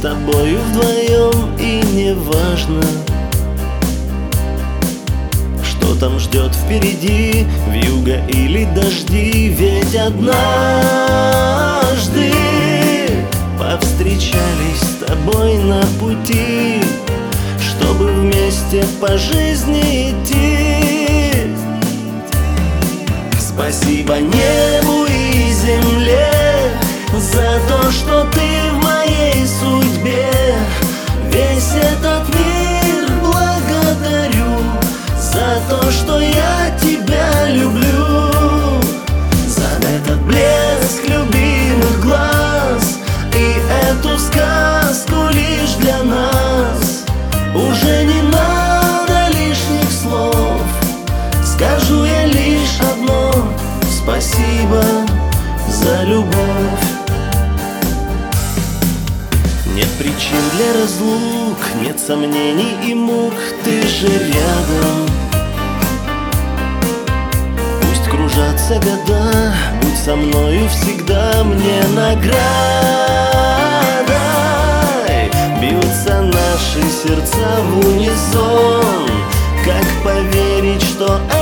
тобою вдвоем, и не важно, что там ждет впереди, вьюга или дожди. Ведь однажды повстречались с тобой на пути, чтобы вместе по жизни идти. Спасибо небу и земле за то, что ты в моей судьбе. Весь этот мир благодарю за то, что я тебя люблю, за этот блеск любимых глаз и эту сказку лишь для нас. Уже не надо лишних слов, скажу я лишь одно: спасибо за любовь. Нет причин для разлук, нет сомнений и мук, ты же рядом. Пусть кружатся года, будь со мною всегда мне наградой. Бьются наши сердца в унисон, как поверить, что